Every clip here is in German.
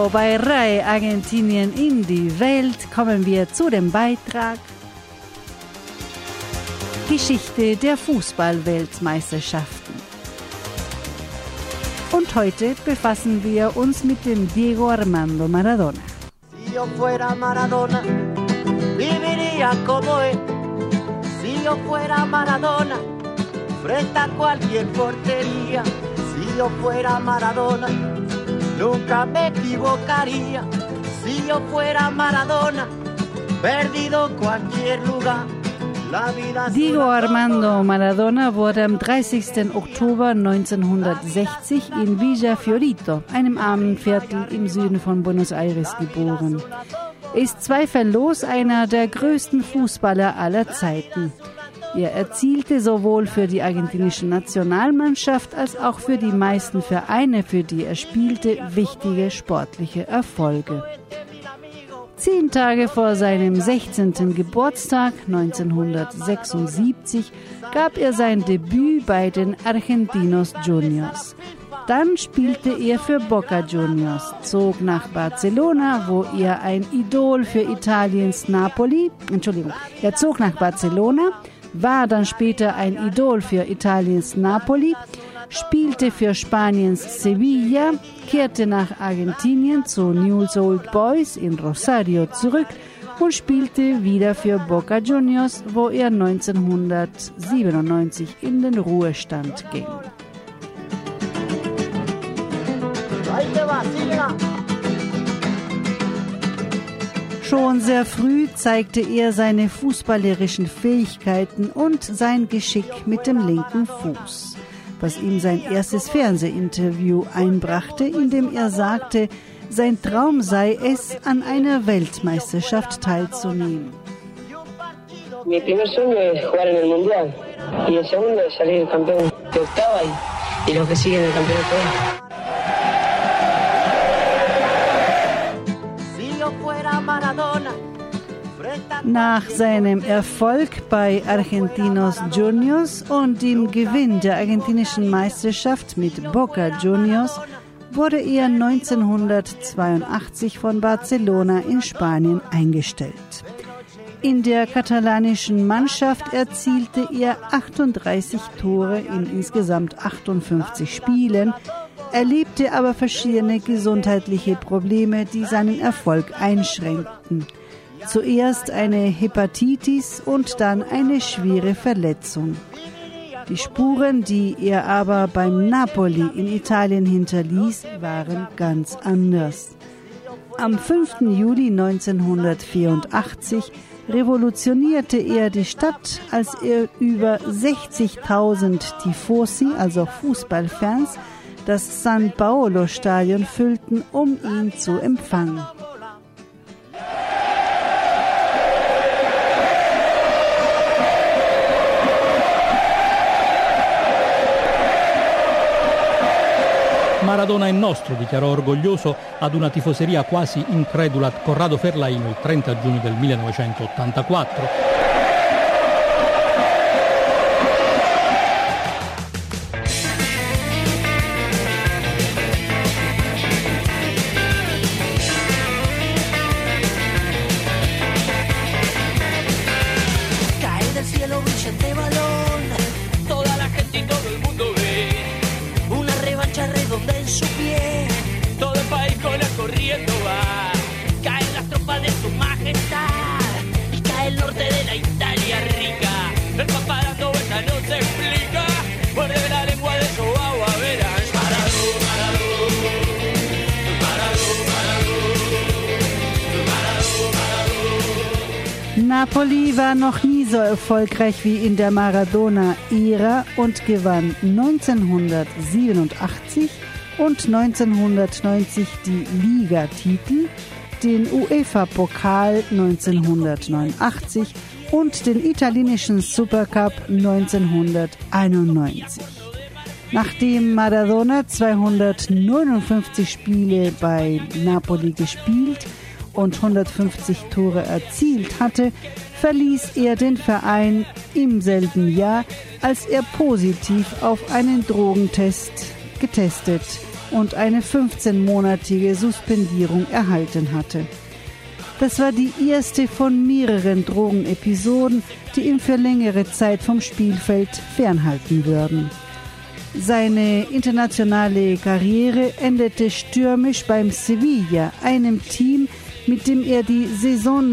Heute bei RAI Argentinien in die Welt kommen wir zu dem Beitrag Geschichte der Fußball-Weltmeisterschaften. Und heute befassen wir uns mit dem Diego Armando Maradona. Si yo fuera Maradona, viviría como él. Si yo fuera Maradona, frente a cualquier portería. Si yo fuera Maradona, nunca me equivocaría. Si yo fuera Maradona, perdido en cualquier lugar. Diego Armando Maradona wurde am 30. Oktober 1960 in Villa Fiorito, einem armen Viertel im Süden von Buenos Aires, geboren. Er ist zweifellos einer der größten Fußballer aller Zeiten. Er erzielte sowohl für die argentinische Nationalmannschaft als auch für die meisten Vereine, für die er spielte, wichtige sportliche Erfolge. 10 Tage vor seinem 16. Geburtstag 1976 gab er sein Debüt bei den Argentinos Juniors. Dann spielte er für Boca Juniors, zog nach Barcelona, wo er ein Idol für Italiens Napoli, er zog nach Barcelona, war dann später ein Idol für Italiens Napoli, spielte für Spaniens Sevilla, kehrte nach Argentinien zu Newell's Old Boys in Rosario zurück und spielte wieder für Boca Juniors, wo er 1997 in den Ruhestand ging. Schon sehr früh zeigte er seine fußballerischen Fähigkeiten und sein Geschick mit dem linken Fuß, was ihm sein erstes Fernsehinterview einbrachte, in dem er sagte, sein Traum sei es, an einer Weltmeisterschaft teilzunehmen. Mi primer sueño es jugar en el Mundial y el segundo es salir campeón de octava y los que siguen el campeonato. Nach seinem Erfolg bei Argentinos Juniors und dem Gewinn der argentinischen Meisterschaft mit Boca Juniors wurde er 1982 von Barcelona in Spanien eingestellt. In der katalanischen Mannschaft erzielte er 38 Tore in insgesamt 58 Spielen, erlebte aber verschiedene gesundheitliche Probleme, die seinen Erfolg einschränkten. Zuerst eine Hepatitis und dann eine schwere Verletzung. Die Spuren, die er aber beim Napoli in Italien hinterließ, waren ganz anders. Am 5. Juli 1984 revolutionierte er die Stadt, als er über 60.000 Tifosi, also Fußballfans, das San Paolo-Stadion füllten, um ihn zu empfangen. Maradona è nostro, dichiarò orgoglioso ad una tifoseria quasi incredula Corrado Ferlaino il 30 giugno del 1984. Napoli war noch nie so erfolgreich wie in der Maradona-Ära und gewann 1987 und 1990 die Ligatitel, den UEFA-Pokal 1989 und den italienischen Supercup 1991. Nachdem Maradona 259 Spiele bei Napoli gespielt und 150 Tore erzielt hatte, verließ er den Verein im selben Jahr, als er positiv auf einen Drogentest getestet und eine 15-monatige Suspendierung erhalten hatte. Das war die erste von mehreren Drogenepisoden, die ihn für längere Zeit vom Spielfeld fernhalten würden. Seine internationale Karriere endete stürmisch beim Sevilla, einem Team, mit dem er die Saison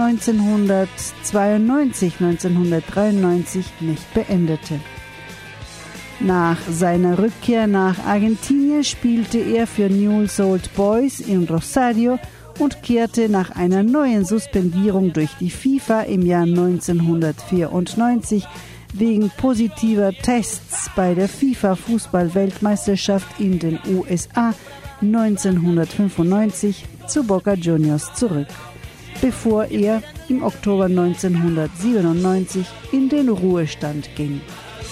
1992-1993 nicht beendete. Nach seiner Rückkehr nach Argentinien spielte er für Newell's Old Boys in Rosario und kehrte nach einer neuen Suspendierung durch die FIFA im Jahr 1994 wegen positiver Tests bei der FIFA-Fußball-Weltmeisterschaft in den USA 1995 zu Boca Juniors zurück, bevor er im Oktober 1997 in den Ruhestand ging.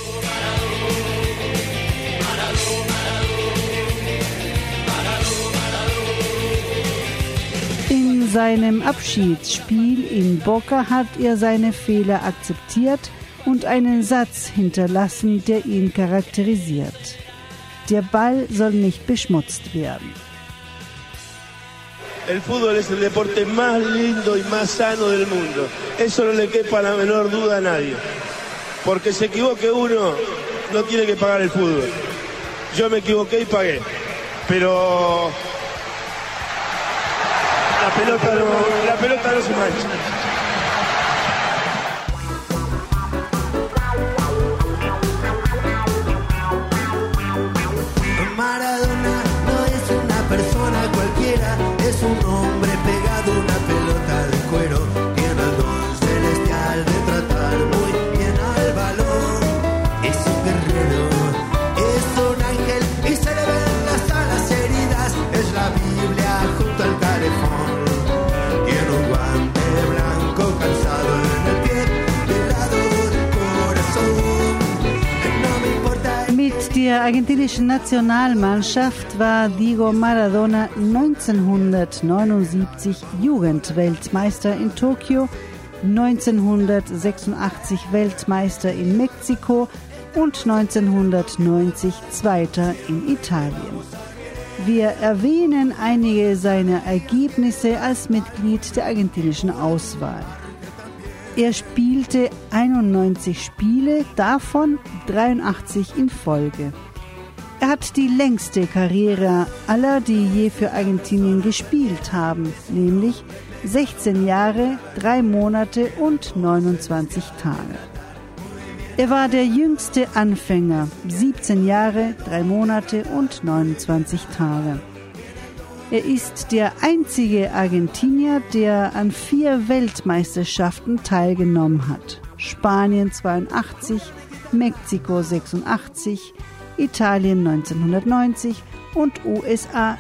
In seinem Abschiedsspiel in Boca hat er seine Fehler akzeptiert und einen Satz hinterlassen, der ihn charakterisiert. Der Ball soll nicht beschmutzt werden. El fútbol es el deporte más lindo y más sano del mundo. Eso no le quepa la menor duda a nadie. Porque se equivoque uno, no tiene que pagar el fútbol. Yo me equivoqué y pagué. Pero la pelota no se mancha. Maradona no es una persona cualquiera, es un hombre pegado a una pelota de cuero. Tiene el don celestial de tratar muy bien al balón. Es un guerrero, es un ángel y se le ven las heridas. Es la Biblia junto al calefón. Tiene un guante blanco calzado en el pie del lado del corazón. No me importa. Mit der argentinischen Nationalmannschaft war Diego Maradona 1979 Jugendweltmeister in Tokio, 1986 Weltmeister in Mexiko und 1990 Zweiter in Italien. Wir erwähnen einige seiner Ergebnisse als Mitglied der argentinischen Auswahl. Er spielte 91 Spiele, davon 83 in Folge. Er hat die längste Karriere aller, die je für Argentinien gespielt haben, nämlich 16 Jahre, 3 Monate und 29 Tage. Er war der jüngste Anfänger, 17 Jahre, 3 Monate und 29 Tage. Er ist der einzige Argentinier, der an 4 Weltmeisterschaften teilgenommen hat. Spanien 82, Mexiko 86, Italien 1990 und USA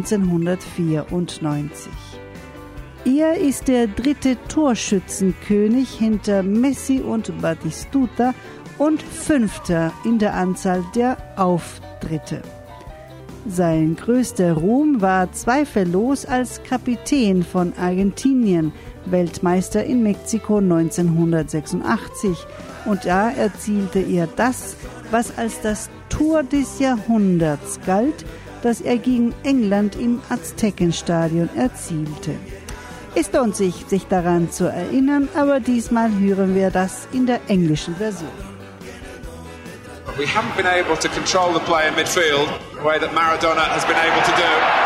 1994. Er ist der 3. Torschützenkönig hinter Messi und Batistuta und 5. in der Anzahl der Auftritte. Sein größter Ruhm war zweifellos als Kapitän von Argentinien, Weltmeister in Mexiko 1986. Und da erzielte er das, was als das Tor des Jahrhunderts galt, das er gegen England im Aztekenstadion erzielte. Es lohnt sich daran zu erinnern, aber diesmal hören wir das in der englischen Version. We haven't been able to control the play in midfield the way that Maradona has been able to do.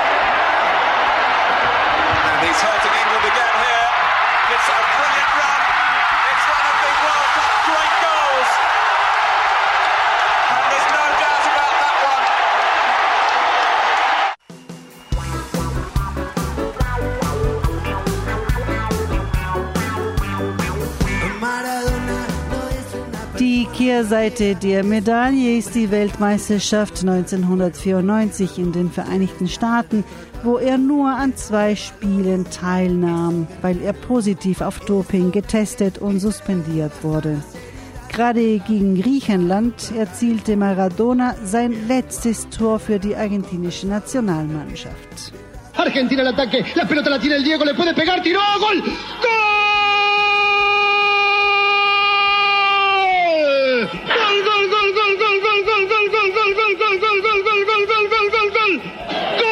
And he's hurting England again here. It's a brilliant run. It's one of the World Cup great goals. And there's no doubt about that one. Die Kehrseite der Medaille ist die Weltmeisterschaft 1994 in den Vereinigten Staaten, wo er nur an 2 Spielen teilnahm, weil er positiv auf Doping getestet und suspendiert wurde. Gerade gegen Griechenland erzielte Maradona sein letztes Tor für die argentinische Nationalmannschaft. Argentina al ataque, la pelota la tiene el Diego, le puede pegar, tiró, gol, gol! Gol, gol, gol, gol, gol, gol, gol, gol, gol, gol, gol, gol, gol, gol, gol, gol, gol, gol, gol, gol.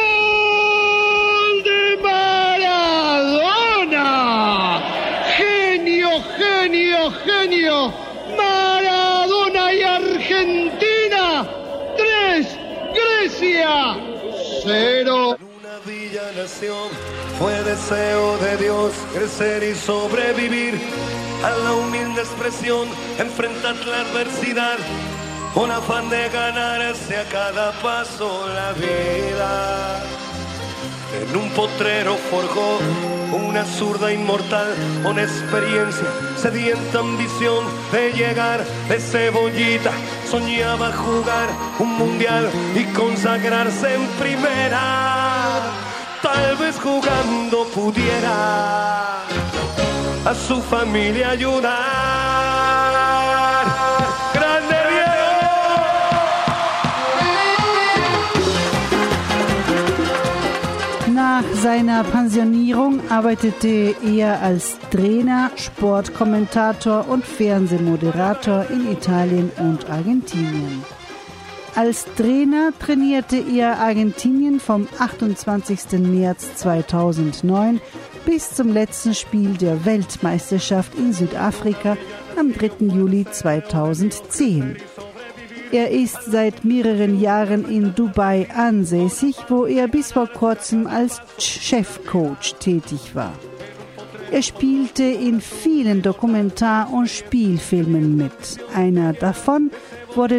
Suecia, 0. Una villa nación fue deseo de Dios crecer y sobrevivir a la humilde expresión, enfrentar la adversidad con afán de ganarse a cada paso la vida. En un potrero forjó una zurda inmortal con experiencia, sedienta ambición de llegar de cebollita. Soñaba jugar un mundial y consagrarse en primera. Tal vez jugando pudiera a su familia ayudar. ¡Grande Diego! Nach seiner Pensionierung arbeitete er als Trainer, Sportkommentator und Fernsehmoderator in Italien und Argentinien. Als Trainer trainierte er Argentinien vom 28. März 2009 bis zum letzten Spiel der Weltmeisterschaft in Südafrika am 3. Juli 2010. Er ist seit mehreren Jahren in Dubai ansässig, wo er bis vor kurzem als Chefcoach tätig war. Er spielte in vielen Dokumentar- und Spielfilmen mit. Einer davon wurde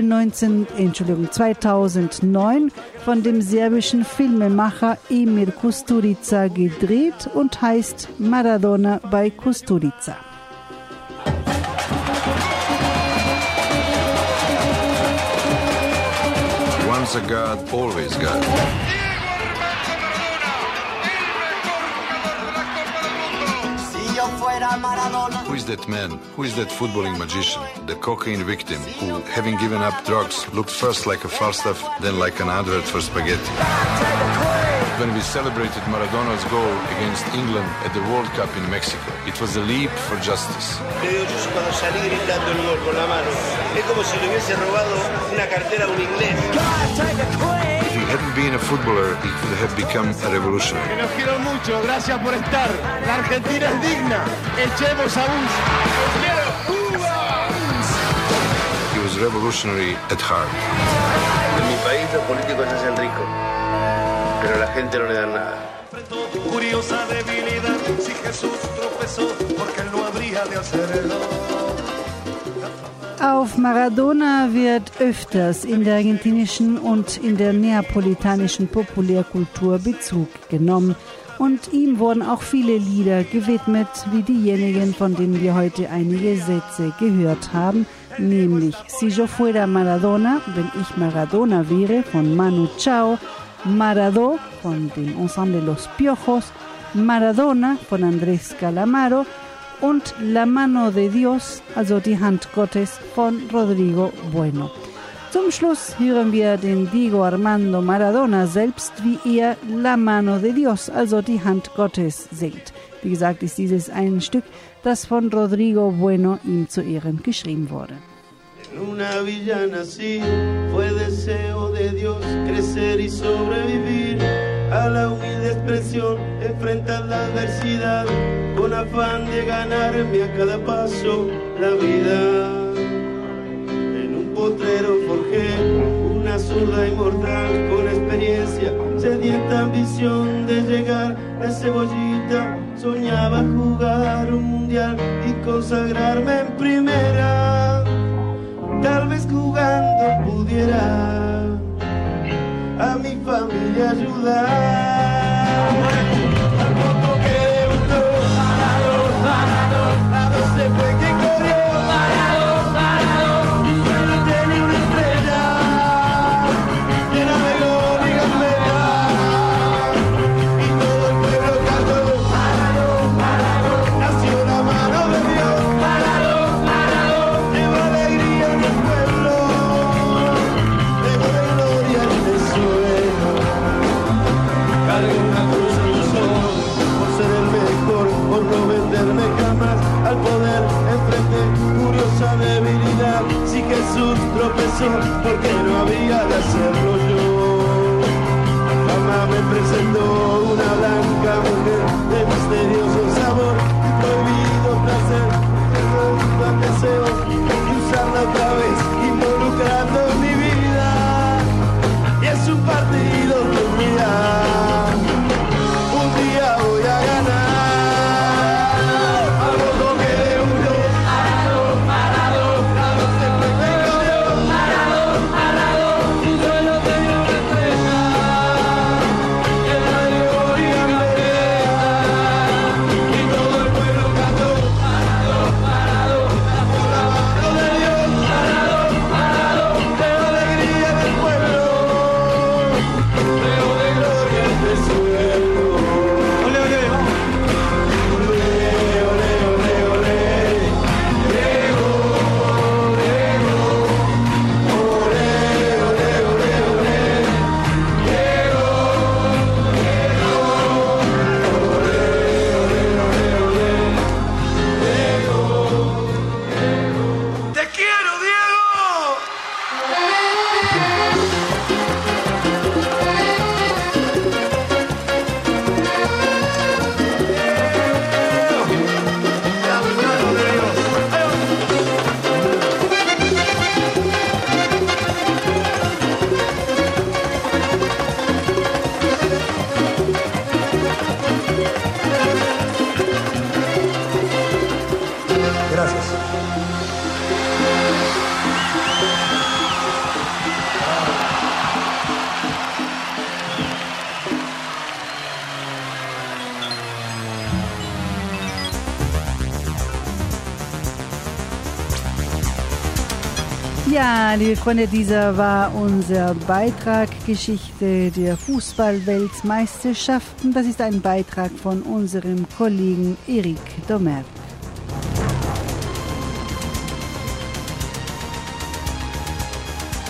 2009 von dem serbischen Filmemacher Emir Kusturica gedreht und heißt Maradona bei Kusturica. Once a God, always God. Who is that man? Who is that footballing magician? The cocaine victim who, having given up drugs, looked first like a Falstaff, then like an advert for spaghetti. When we celebrated Maradona's goal against England at the World Cup in Mexico, it was a leap for justice. Yo cuando salí gritando el gol con la mano, es como si le hubiese robado una cartera a un inglés. If he hadn't been a footballer, he could have become a revolutionary. Que los quiero mucho, gracias por estar. La Argentina es digna. Echemos a Bush. He was revolutionary at heart. En mi país los políticos se hacen ricos, pero la gente no le da nada. Curiosa debilidad, si Jesús tropezó, porque él no habría de hacerlo. Auf Maradona wird öfters in der argentinischen und in der neapolitanischen Populärkultur Bezug genommen. Und ihm wurden auch viele Lieder gewidmet, wie diejenigen, von denen wir heute einige Sätze gehört haben, nämlich Si yo fuera Maradona, wenn ich Maradona wäre, von Manu Chao, Maradó, von dem Ensemble Los Piojos, Maradona, von Andrés Calamaro, und La Mano de Dios, also die Hand Gottes, von Rodrigo Bueno. Zum Schluss hören wir den Diego Armando Maradona selbst, wie er La Mano de Dios, also die Hand Gottes, singt. Wie gesagt, ist dieses ein Stück, das von Rodrigo Bueno ihm zu Ehren geschrieben wurde. En una villa nací, fue deseo de Dios crecer y sobrevivir a la humilde expresión, enfrentar la adversidad con afán de ganarme a cada paso la vida. En un potrero forjé una zurda inmortal con experiencia, sedienta ambición de llegar de cebollita. Soñaba jugar un mundial y consagrarme en primera. Tal vez jugando pudiera a mi familia ayudar. Al poco que debutó, Maradona se fue quien corrió. Mi sueño tenía una estrella llena de gol y gambeta, y todo el pueblo cantó. Nació la mano de Dios. Lleva alegría en el pueblo, lleva de gloria en el suelo. Cargué una cruz en los ojos por ser el mejor, por no venderme jamás al poder. Enfrenté curiosa debilidad. Si Jesús tropezó, porque no había de hacerlo yo. Mamá me presentó una blanca mujer de misterioso sabor y prohibido placer. Tan deseo y usarla otra vez, involucrando mi vida. Y es un par Ja, liebe Freunde, dieser war unser Beitrag Geschichte der Fußball-Weltmeisterschaften. Das ist ein Beitrag von unserem Kollegen Eric Domert.